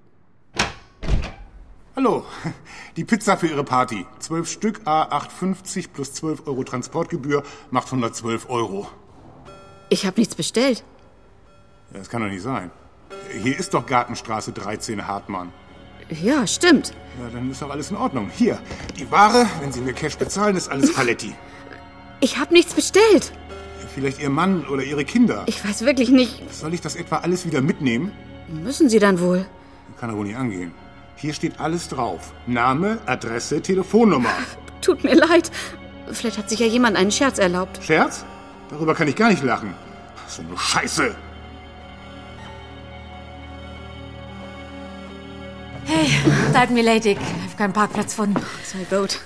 Speaker 11: Hallo, die Pizza für Ihre Party. Zwölf Stück, a acht fünfzig plus zwölf Euro Transportgebühr macht hundertzwölf Euro.
Speaker 2: Ich hab nichts bestellt.
Speaker 11: Das kann doch nicht sein. Hier ist doch Gartenstraße dreizehn Hartmann.
Speaker 2: Ja, stimmt.
Speaker 11: Ja, dann ist doch alles in Ordnung. Hier, die Ware, wenn Sie mir Cash bezahlen, ist alles Paletti.
Speaker 2: Ich hab nichts bestellt.
Speaker 11: Vielleicht Ihr Mann oder Ihre Kinder.
Speaker 2: Ich weiß wirklich nicht.
Speaker 11: Soll ich das etwa alles wieder mitnehmen?
Speaker 2: Müssen Sie dann wohl.
Speaker 11: Kann doch wohl nicht angehen. Hier steht alles drauf. Name, Adresse, Telefonnummer.
Speaker 2: Tut mir leid. Vielleicht hat sich ja jemand einen Scherz erlaubt.
Speaker 11: Scherz? Darüber kann ich gar nicht lachen. So eine Scheiße.
Speaker 8: Hey, seid mir leid, ich hab keinen Parkplatz gefunden.
Speaker 2: Sei gut.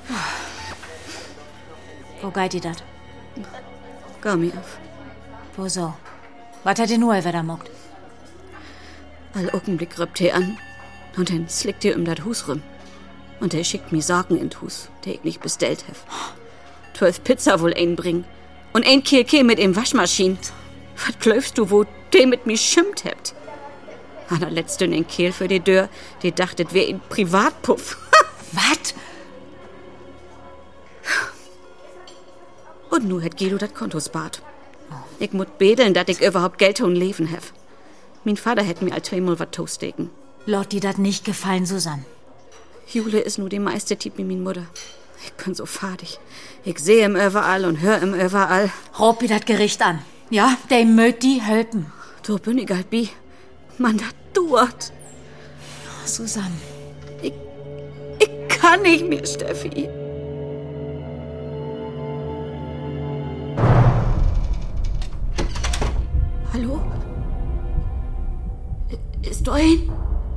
Speaker 8: Wo geht ihr das?
Speaker 2: Geh mir auf.
Speaker 8: Wo so? Was hat ihr nur, wer da mockt?
Speaker 2: All Augenblick rübt he an. Und dann slickt ihr um dat Hus rum. Und er schickt mir Sachen in Hus, der ich nicht bestellt hef. Zwölf Pizza wohl einbringen. Und ein Kiel mit em Waschmaschinen. Was glaubst du, wo der mit mir schimpft hebt? Anna letzte den Kehl für die Tür, die dachtet, wär ein Privatpuff.
Speaker 8: Was?
Speaker 2: Und nu hat Guido dat Konto spart. Ich muss bedeln, dass ich überhaupt Geld und Leben hab. Mein Vater hätte mir all zweimal was toaststeken.
Speaker 8: Lot dir dat nicht gefallen, Susanne?
Speaker 2: Jule ist nur die meiste Typ wie min Mutter. Ich bin so fadig. Ich sehe ihm überall und höre ihm überall.
Speaker 8: Rob dir dat Gericht an. Ja, der möt die helfen.
Speaker 2: Da bin ich halt bi. Man, das dauert.
Speaker 8: Susanne.
Speaker 2: Ich, ich kann nicht mehr, Steffi. Hallo? Ist du ein?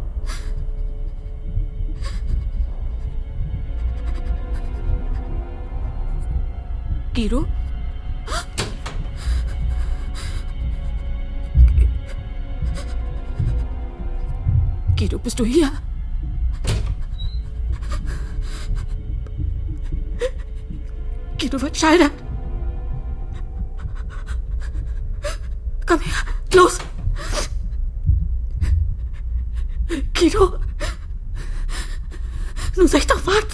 Speaker 2: Guido? Guido, bist du hier? Guido, was scheitert? Komm her, los! Guido! Nun sag doch was!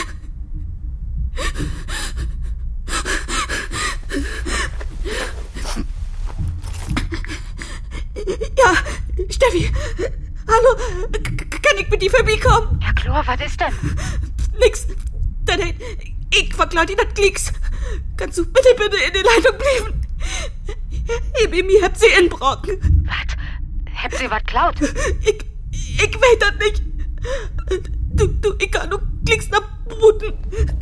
Speaker 2: Ja, Steffi! Hallo, kann ich mit dir vorbeikommen?
Speaker 8: Ja klar, was ist denn?
Speaker 2: Nix. Dann, ich verklau dir das Klicks. Kannst du bitte, bitte in der Leitung bleiben? Ich, mir hat sie inbrocken.
Speaker 8: Was? Habt sie was klaut?
Speaker 2: Ich, ich weiß das nicht. Du, du, ich kann nur Klicks nach Boden.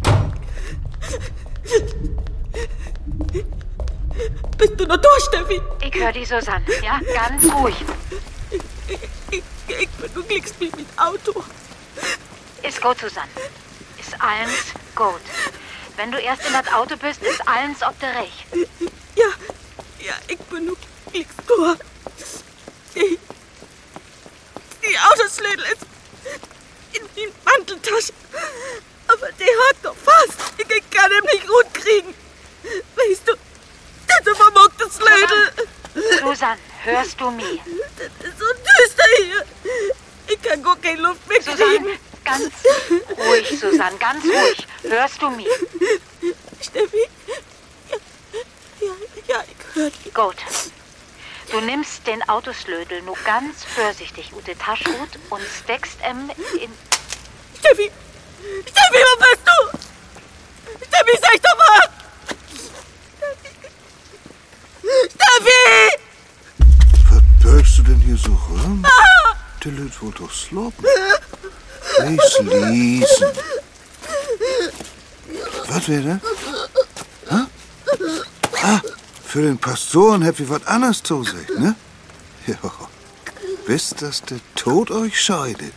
Speaker 2: Bist du noch da, Steffi?
Speaker 8: Ich hör die Susanne, ja? Ganz ruhig.
Speaker 2: Ich, ich, ich bin nur Klicks mit dem Auto.
Speaker 8: Ist gut, Susanne. Ist alles gut. Wenn du erst in das Auto bist, ist alles ob der Recht.
Speaker 2: Ja, ja, ich bin nur Klicks da. Die, die Autoschlüssel ist in die Manteltasche. Aber der hakt doch fast. Ich, ich kann ihn nicht gut kriegen. Weißt du, das vermockte Schlüssel.
Speaker 8: Susanne, hörst du mich?
Speaker 2: Das ist so düster hier. Ich kann gar keine Luft mehr kriegen.
Speaker 8: Susanne, ganz ruhig, Susanne, ganz ruhig. Hörst du mich?
Speaker 2: Steffi? Ja, ja, ja, ich höre dich.
Speaker 8: Gut. Du nimmst den Autoslödel nur ganz vorsichtig ut die Tasche ut und steckst em in...
Speaker 2: Steffi! Steffi, wo bist du? Steffi, sag doch mal! Steffi!
Speaker 3: Was bürgst du denn hier so rum? Ah! Der Lüt wohl doch sloppen. Nicht schließen. Was wäre das? Ha? Ah, für den Pastoren habt ihr was anderes zu sagen, ne? Ja. Wisst, dass der Tod euch scheidet?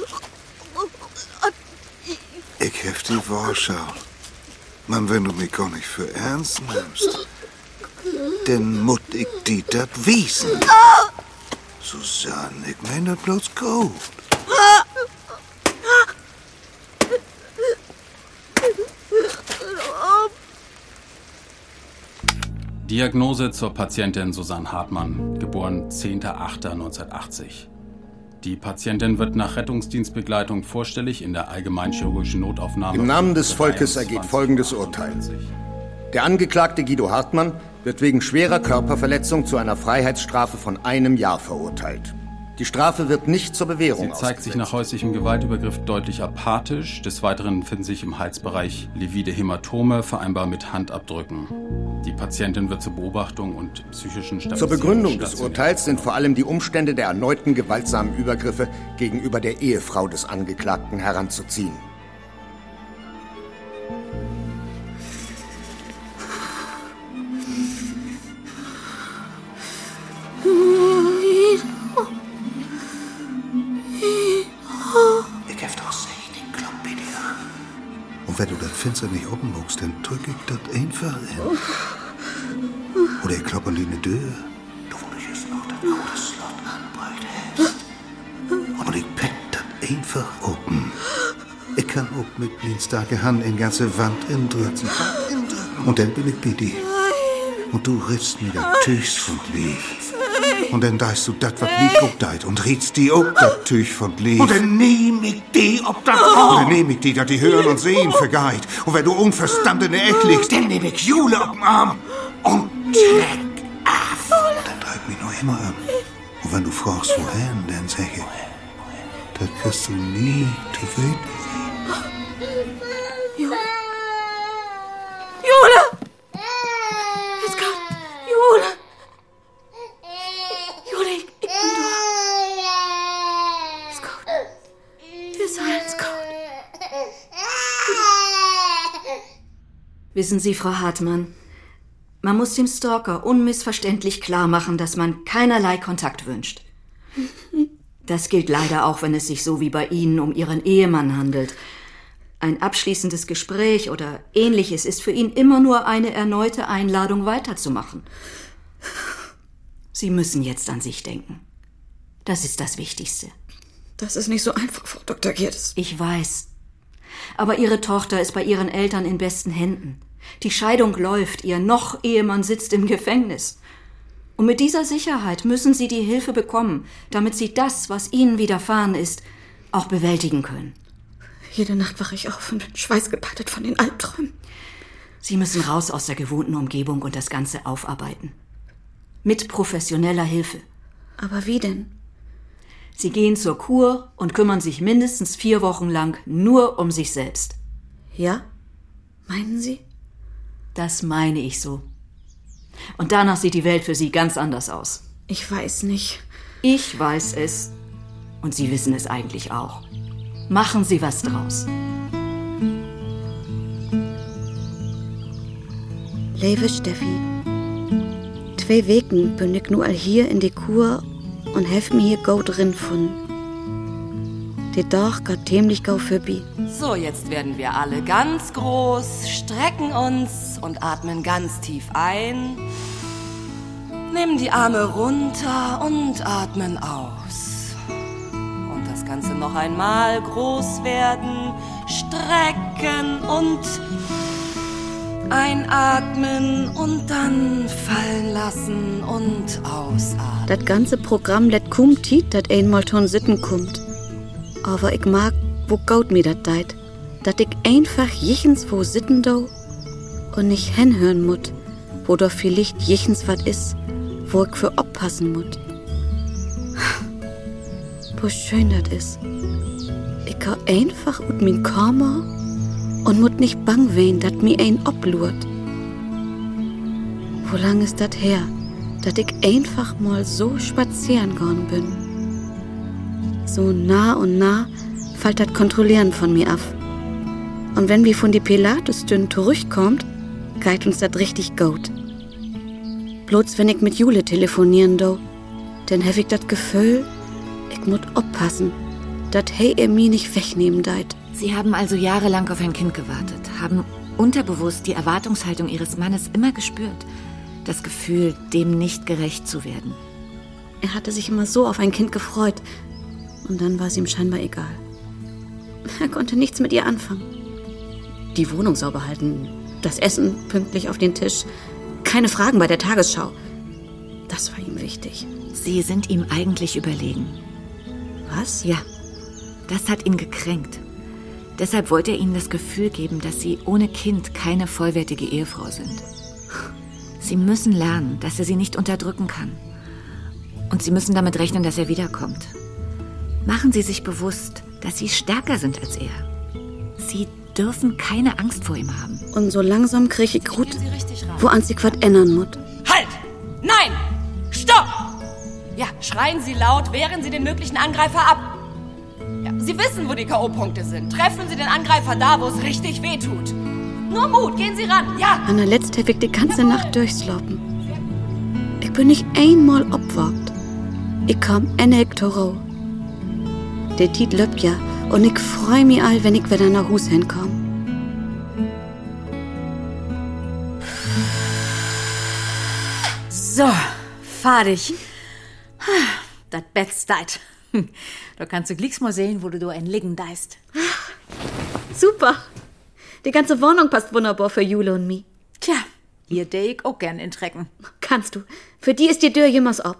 Speaker 3: Ich hab die Warschau. Man, wenn du mich gar nicht für ernst nimmst, dann muss ich dir das wiesen. Susanne, ich mein das bloß gut.
Speaker 12: Diagnose zur Patientin Susanne Hartmann, geboren zehnter achter neunzehnhundertachtzig. Die Patientin wird nach Rettungsdienstbegleitung vorstellig in der allgemeinchirurgischen Notaufnahme.
Speaker 13: Im Namen des Volkes ergeht folgendes Urteil. Der Angeklagte Guido Hartmann wird wegen schwerer Körperverletzung zu einer Freiheitsstrafe von einem Jahr verurteilt. Die Strafe wird nicht zur Bewährung
Speaker 12: Sie zeigt sich nach häuslichem Gewaltübergriff deutlich apathisch. Des Weiteren finden sich im Halsbereich livide Hämatome, vereinbar mit Handabdrücken. Die Patientin wird zur Beobachtung und psychischen Stabilisierung.
Speaker 13: Zur Begründung des Urteils sind vor allem die Umstände der erneuten gewaltsamen Übergriffe gegenüber der Ehefrau des Angeklagten heranzuziehen.
Speaker 3: Und wenn du das Fenster nicht offen muckst, dann drück ich das einfach in. Oder ich klopp an die Tür. Du wurdest noch das Autoslot anbreit hast. Aber ich peck das einfach open. Ich kann auch mit meinen starken Hand in ganze Wand indrücken. Und dann bin ich bei dir. Und du riffst mir das Tüchs von Lieb. Und dann deist du dat, wat Lieb auch deit. Und rietst die auch dat Tüch von Lieb. Und dann nehm ich die ob dat oh. Und dann nehm ich die, dat die hören und sehen vergeit. Und wenn du unverstandene Eck liegst, dann nehm ich Jule auf den Arm und check af. Dann treib mich noch immer um. Und wenn du fragst, wohin, dann sag ich, das kriegst du nie zu weit.
Speaker 2: Jule! Jule! Jetzt kommt Jule! Jule, ich, ich bin da. Ist gut. Ist alles gut.
Speaker 7: Wissen Sie, Frau Hartmann, man muss dem Stalker unmissverständlich klar machen, dass man keinerlei Kontakt wünscht. Das gilt leider auch, wenn es sich so wie bei Ihnen um Ihren Ehemann handelt. Ein abschließendes Gespräch oder Ähnliches ist für ihn immer nur eine erneute Einladung, weiterzumachen. Sie müssen jetzt an sich denken. Das ist das Wichtigste.
Speaker 2: Das ist nicht so einfach, Frau Doktor Gierdes.
Speaker 7: Ich weiß. Aber Ihre Tochter ist bei ihren Eltern in besten Händen. Die Scheidung läuft, Ihr Noch-Ehemann sitzt im Gefängnis. Und mit dieser Sicherheit müssen Sie die Hilfe bekommen, damit Sie das, was Ihnen widerfahren ist, auch bewältigen können.
Speaker 2: Jede Nacht wache ich auf und bin schweißgebadet von den Albträumen.
Speaker 7: Sie müssen raus aus der gewohnten Umgebung und das Ganze aufarbeiten. Mit professioneller Hilfe.
Speaker 2: Aber wie denn?
Speaker 7: Sie gehen zur Kur und kümmern sich mindestens vier Wochen lang nur um sich selbst.
Speaker 2: Ja? Meinen Sie?
Speaker 7: Das meine ich so. Und danach sieht die Welt für Sie ganz anders aus.
Speaker 2: Ich weiß nicht.
Speaker 7: Ich weiß es. Und Sie wissen es eigentlich auch. Machen Sie was draus.
Speaker 2: Liebe Steffi, zwei Wochen bin ich nur all hier in die Kur und helf mir hier gut drin von. Der Tag geht ziemlich gau vorbei.
Speaker 14: So, jetzt werden wir alle ganz groß, strecken uns und atmen ganz tief ein. Nehmen die Arme runter und atmen aus. Und das Ganze noch einmal groß werden, strecken und einatmen und dann fallen lassen und ausatmen.
Speaker 2: Das ganze Programm let kum tit, dat einmal ton sitten kommt. Aber ich mag, wo gaut mir dat deit, dat ich einfach jichens wo sitten do und nicht hinhören mut, wo doch vielleicht jichens wat is, wo ich für oppassen mut. Wo schön dat is. Ich gau einfach ut min Kammer und mut nicht bang wehen, dat mi ein oblurt. Wo lang ist dat her, dat ich einfach mal so spazieren gegangen bin? So nah und nah fällt das Kontrollieren von mir ab. Und wenn wir von die Pilatus-Dünn zurückkommt, geht uns das richtig gut. Bloß wenn ich mit Jule telefonieren do, dann hab ich das Gefühl, ich muss aufpassen, dass hey er mir nicht wegnehmen deit.
Speaker 5: Sie haben also jahrelang auf ein Kind gewartet, haben unterbewusst die Erwartungshaltung Ihres Mannes immer gespürt. Das Gefühl, dem nicht gerecht zu werden.
Speaker 2: Er hatte sich immer so auf ein Kind gefreut. Und dann war es ihm scheinbar egal. Er konnte nichts mit ihr anfangen. Die Wohnung sauber halten, das Essen pünktlich auf den Tisch, keine Fragen bei der Tagesschau. Das war ihm wichtig.
Speaker 5: Sie sind ihm eigentlich überlegen.
Speaker 2: Was?
Speaker 5: Ja, das hat ihn gekränkt. Deshalb wollte er Ihnen das Gefühl geben, dass Sie ohne Kind keine vollwertige Ehefrau sind. Sie müssen lernen, dass er Sie nicht unterdrücken kann. Und Sie müssen damit rechnen, dass er wiederkommt. Machen Sie sich bewusst, dass Sie stärker sind als er. Sie dürfen keine Angst vor ihm haben.
Speaker 2: Und so langsam krieg ich Grut, woran sich was ändern muss.
Speaker 14: Halt! Nein! Stopp! Ja, schreien Sie laut, wehren Sie den möglichen Angreifer ab. Ja, Sie wissen, wo die K O-Punkte sind. Treffen Sie den Angreifer da, wo es richtig weh tut. Nur Mut, gehen Sie ran, ja!
Speaker 2: An der letzten habe ich die ganze Nacht durchslopen. Ich bin nicht einmal obwagt. Ich kam endlich Toro. Der Tiet löppt ja und ich freu mich all, wenn ich wieder nach Hus hinkomm.
Speaker 6: So, fertig. Das Bett steht. Da kannst du glicks mal sehen, wo du da ein Liegen deist.
Speaker 2: Super. Die ganze Wohnung passt wunderbar für Jule und mich.
Speaker 6: Tja,
Speaker 15: Ihr deh ich auch gern in Trecken.
Speaker 2: Kannst du. Für die ist die Dür jemals ab.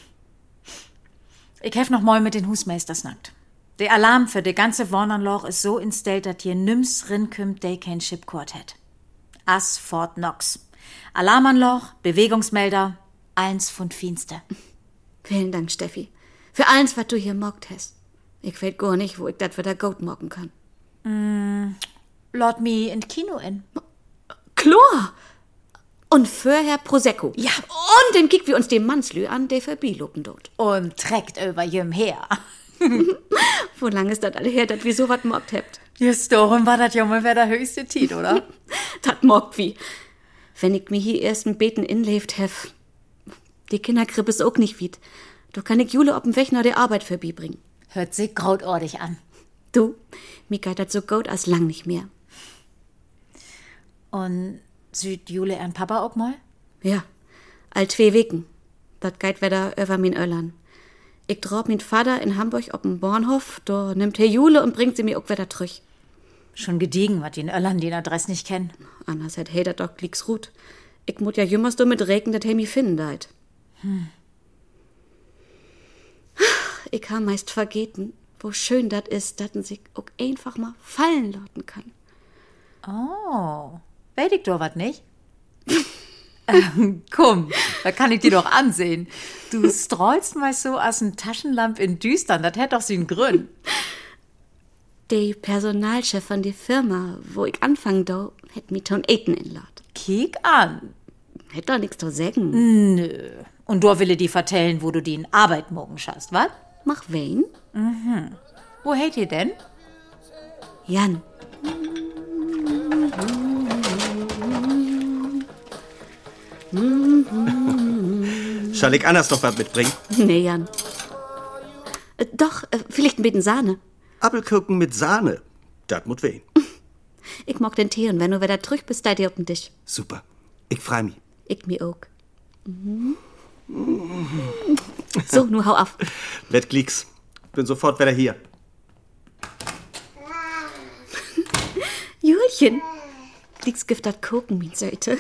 Speaker 15: Ich hef noch mal mit den Husmeisters nackt. Der Alarm für de ganze Wohnanloch ist so instellt, dass hier nims rinkümmt, de kein Chipcord hat. As Fort Knox. Alarmanloch, Bewegungsmelder, eins von Fienste.
Speaker 2: Vielen Dank, Steffi. Für alles, was du hier mockt hast. Ich weiß gar nicht, wo ich das wieder gut mocken kann.
Speaker 15: Mm, Lord me in Kino in.
Speaker 2: Chlor! Und vorher Prosecco.
Speaker 15: Ja.
Speaker 2: Und dann kick wir uns den Mannslü an, der verbilupen dort.
Speaker 15: Und trägt über jem her.
Speaker 2: Wo lang ist das alle her, dass wir so was mockt habt?
Speaker 15: Just darum war das ja mal der höchste Tiet, oder?
Speaker 2: Das mockt wie. Wenn ich mir hier erst ein Beten inlebt hef. Die Kinderkrippe ist auch nicht weit. Da kann ich Jule ob'n Weg nach der Arbeit vorbeibringen.
Speaker 15: Hört sich grautordig an.
Speaker 2: Du, mir geht das so gut als lang nicht mehr.
Speaker 15: Und süd Jule und Papa auch mal?
Speaker 2: Ja, all zwei Weken. Dat geht wieder über min Öllern. Ich draub min Vater in Hamburg ob'n Bornhof, da nimmt Herr Jule und bringt sie mir auch wieder zurück.
Speaker 15: Schon gediegen, wat die in Öllern den Adress nicht kennen.
Speaker 2: Anders hat hey dat doch glieks gut. Ich mut ja jümmers do mit regen, dat hey mi finden deit.
Speaker 15: Hm.
Speaker 2: Ich ha meist vergeten, wo schön dat ist, dat en sich auch einfach mal fallen lassen kann.
Speaker 15: Oh, weet ich doch wat nicht? ähm, komm, da kann ich dir doch ansehen. Du strahlst mal so als ein Taschenlamp in Düstern, das hätt doch so einen Grund.
Speaker 2: Der Personalchef von der Firma, wo ich anfangen do, hätt mi ton Eten inlad.
Speaker 15: Kiek an.
Speaker 2: Hätt doch nix zu sagen.
Speaker 15: Nö. Und du will die vertellen, wo du die in Arbeit morgen schaust, wat?
Speaker 2: Mach wen?
Speaker 15: Mhm. Wo hätt ihr denn?
Speaker 2: Jan.
Speaker 16: Soll ich anders noch was mitbringen?
Speaker 2: Nee, Jan. Äh, doch, äh, vielleicht ein bisschen Sahne.
Speaker 16: Apfelkuchen mit Sahne. Das muss wehen.
Speaker 2: Ich mag den Tee und wenn du wieder zurück bist, da dir auf den Tisch.
Speaker 16: Super. Ich freu mich.
Speaker 2: Ich mir auch. Mhm. So, nur hau auf.
Speaker 16: Wett Glicks. Bin sofort wieder hier.
Speaker 2: Julchen. Glicks gibt das Koken, min Seite.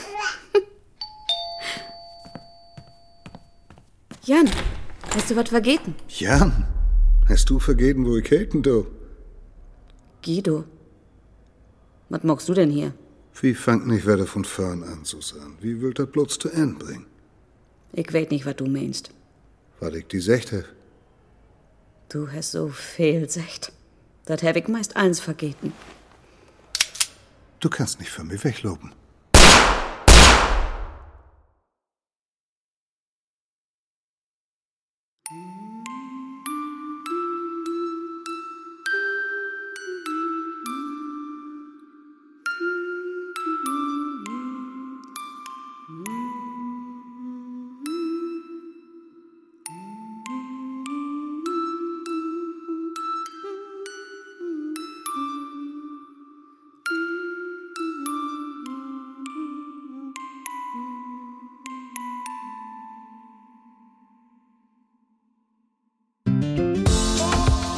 Speaker 2: Jan, hast du was vergeten?
Speaker 3: Jan, hast du vergeten, wo ich hätten, du?
Speaker 2: Guido. Was magst du denn hier?
Speaker 3: Wie fangt nicht wieder von vorn an, Susanne? Wie will das bloß zu Ende bringen?
Speaker 2: Ich weiß nicht, was du meinst.
Speaker 3: Was ich die secht hab.
Speaker 2: Du hast so viel secht. Das hab ich meist eins vergeten.
Speaker 3: Du kannst nicht von mir wegloben.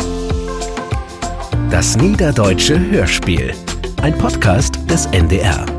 Speaker 1: Das Niederdeutsche Hörspiel. Ein Podcast des N D R.